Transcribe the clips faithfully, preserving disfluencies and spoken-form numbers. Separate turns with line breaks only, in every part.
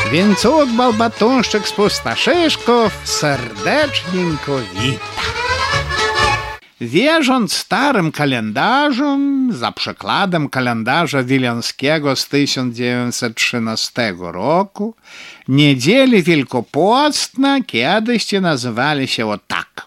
Więc cud Balbatunszczyk z Pustoszyszków serdecznienko wita. Wierząc starym kalendarzom, za przekładem kalendarza wileńskiego z tysiąc dziewięćset trzynastego roku, niedzieli wielkopostne kiedyś nazywali się o tak.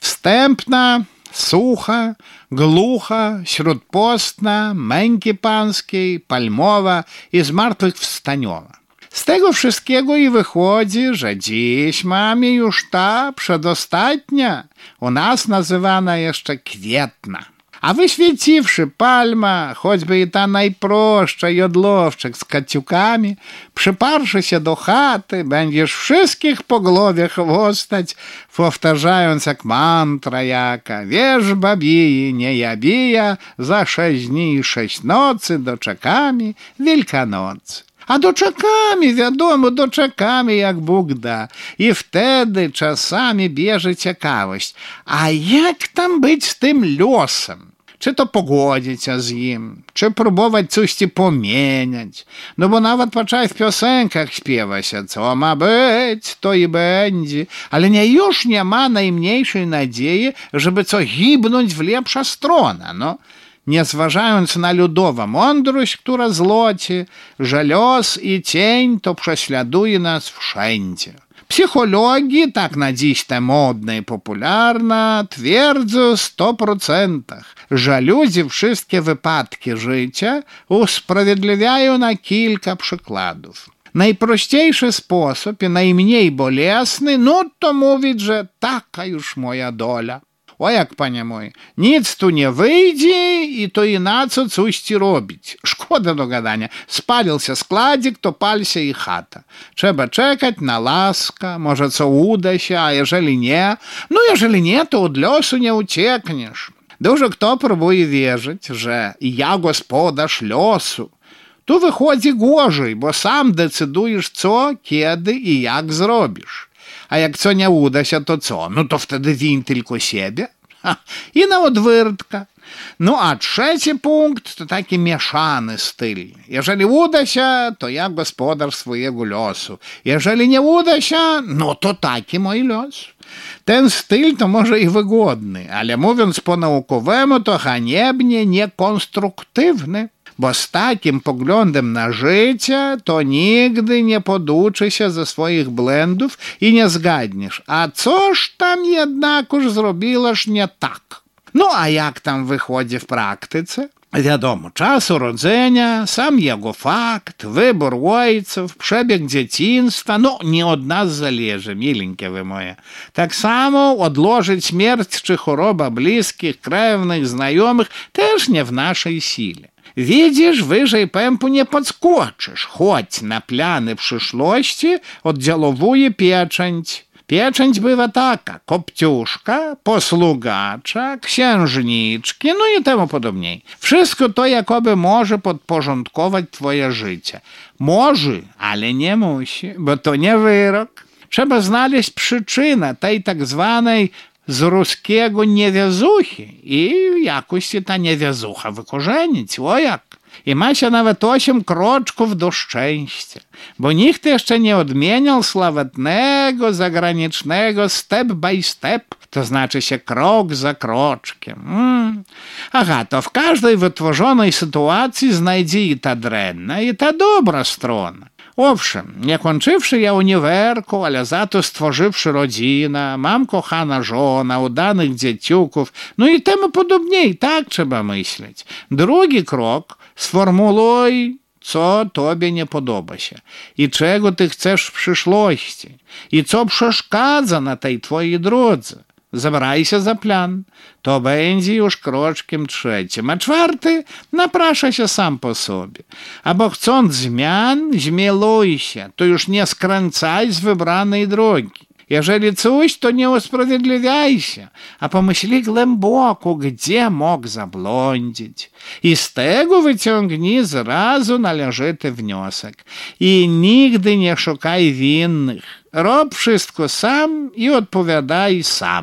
Wstępna, sucha, glucha, śródpostna, męki pańskiej, palmowa i zmartwychwstaniowa. Z tego wszystkiego i wychodzi, że dziś mamy już ta przedostatnia, u nas nazywana jeszcze kwietna. A wyświeciwszy palma, choćby i ta najprostsza jodłowczyk z kciukami, przyparszy się do chaty, będziesz wszystkich po głowie chwostać, powtarzając jak mantra jaka: wierz babiji, nie jabija, za sześć dni i sześć nocy doczekamy Wielkanocy. A doczekamy, wiadomo, doczekamy jak Bóg da. I wtedy czasami bierze ciekawość. A jak tam być z tym losem? Czy to pogodzić się z nim? Czy próbować coś ci pomieniać? No bo nawet patrzaj, w piosenkach śpiewa się, co ma być, to i będzie. Ale nie, już nie ma najmniejszej nadziei, żeby co gibnąć w lepsza strona, no. Nie zważając na ludową mądrość, która złoci, że los i cień to prześladuje nas wszędzie. Psychologii, tak na dziś te modne i popularne, twierdzą w sto procentach, że ludzie wszystkie wypadki życia usprawiedliwiają na kilka przykładów. Najprościejszy sposób i najmniej bolesny, no to mówić, że taka już moja dola. O jak, panie mój, nic tu nie wyjdzie i to i na co coś ci robić. Szkoda do gadania. Spalił się składzik, to pal się i chata. Trzeba czekać na laskę, może co uda się, a jeżeli nie, no jeżeli nie, to od losu nie uciekniesz. Dużo kto próbuje wierzyć, że ja gospodarz losu. Tu wychodzi gorzej, bo sam decydujesz co, kiedy i jak zrobisz. A jak co nie uda się, to co? No to wtedy win tylko siebie. Ha, i na odwyrtka. No a trzeci punkt to taki mieszany styl. Jeżeli uda się, to ja gospodarz swojego losu. Jeżeli nie uda się, no to taki mój los. Ten styl to może i wygodny, ale mówiąc po naukowemu, to haniebnie niekonstruktywny. Bo z takim poglądem na życie to nigdy nie poduczy się ze swoich błędów i nie zgadniesz, a coś tam jednakoż zrobiłeś nie tak. No a jak tam wychodzi w praktyce? Wiadomo, czas urodzenia, sam jego fakt, wybór ojców, przebieg dzieciństwa, no nie od nas zależy, milenkie wy moje. Tak samo odłożyć śmierć czy choroba bliskich, krewnych, znajomych też nie w naszej sile. Widzisz, wyżej pępu nie podskoczysz, choć na plany przyszłości oddziałowuje pieczęć. Pieczęć bywa taka: kopciuszka, posługacza, księżniczki, no i temu podobniej. Wszystko to jakoby może podporządkować twoje życie. Może, ale nie musi, bo to nie wyrok. Trzeba znaleźć przyczynę tej tak zwanej z ruskiego niewiazuchy i jakoś się ta niewiazucha wykorzenić, o jak. I ma się nawet osiem kroczków do szczęścia, bo nikt jeszcze nie odmieniał sławetnego, zagranicznego step by step, to znaczy się krok za kroczkiem. Mm. Aha, to w każdej wytworzonej sytuacji znajdzie i ta drenna, i ta dobra strona. Owszem, nie kończywszy ja uniwerku, ale za to stworzywszy rodzinę, mam kochana żona, udanych dzieciuków, no i temu podobniej, tak trzeba myśleć. Drugi krok: sformuluj, co tobie nie podoba się i czego ty chcesz w przyszłości i co przeszkadza na tej twojej drodze. Zabraj się za plan, to będzie już kroczkiem trzecim, a czwarty naprasza się sam po sobie. A bo chcąc zmian, zmieluj się, to już nie skręcaj z wybranej drogi. Jeżeli coś, to nie usprawiedliwiaj się, a pomyśli głęboko, gdzie mógł zablądzić. I z tego wyciągnij zrazu należyty wniosek. I nigdy nie szukaj winnych. Rob wszystko sam i odpowiadaj sam.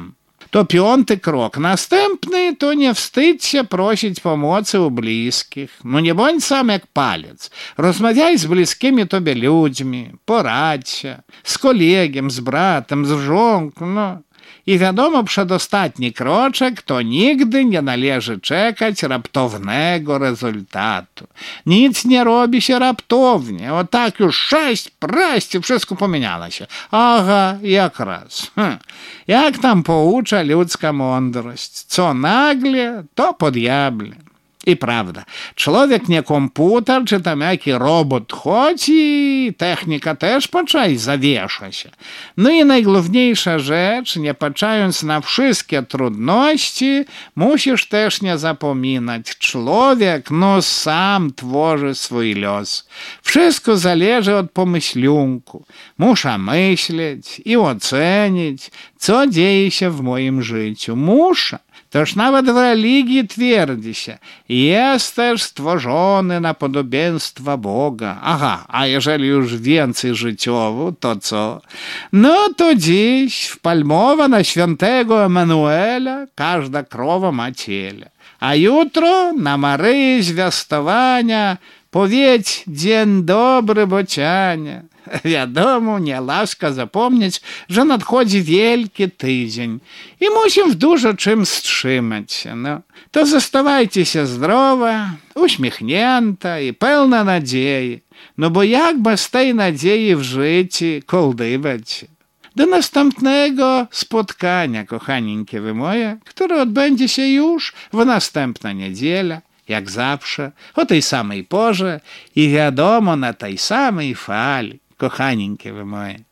To piąty krok. Następny to nie wstydź się prosić pomocy u bliskich. No nie bądź sam jak palec. Rozmawiaj z bliskimi tobie ludźmi, poradź się z kolegiem, z bratem, z żonką, no. I wiadomo, przedostatni kroczek to nigdy nie należy czekać raptownego rezultatu. Nic nie robi się raptownie. O tak już sześć praść i wszystko pomieniało się. Aha, jak raz. Hm. Jak tam poucza ludzka mądrość. Co nagle, to po diable. I prawda, człowiek nie komputer, czy tam jaki robot, choć i technika też poczaj zawiesza się. No i najgłówniejsza rzecz, nie patrzając na wszystkie trudności, musisz też nie zapominać, człowiek no sam tworzy swój los. Wszystko zależy od pomyślunku. Muszę myśleć i ocenić, co dzieje się w moim życiu. Muszę. Toż nawet w religii twierdzi się, jesteś stworzony na podobieństwa Boga. Aha, a jeżeli już więcej życiowo, to co? No to dziś w Palmowa na świętego Emanuela każda krowa ma ciele. A jutro na Maryi zwiastowania powiedz dzień dobry, bocianie. Wiadomo, nie łaska zapomnieć, że nadchodzi wielki tydzień i musimy w dużo czym wstrzymać się. No, to zostawajcie się zdrowa, uśmiechnięta i pełna nadziei. No bo jak bez tej nadziei w życiu kołdywać? Do następnego spotkania, kochaninki wy moje, które odbędzie się już w następną niedzielę. Jak zawsze, o tej samej porze i wiadomo na tej samej fali, kochaninki wy moje.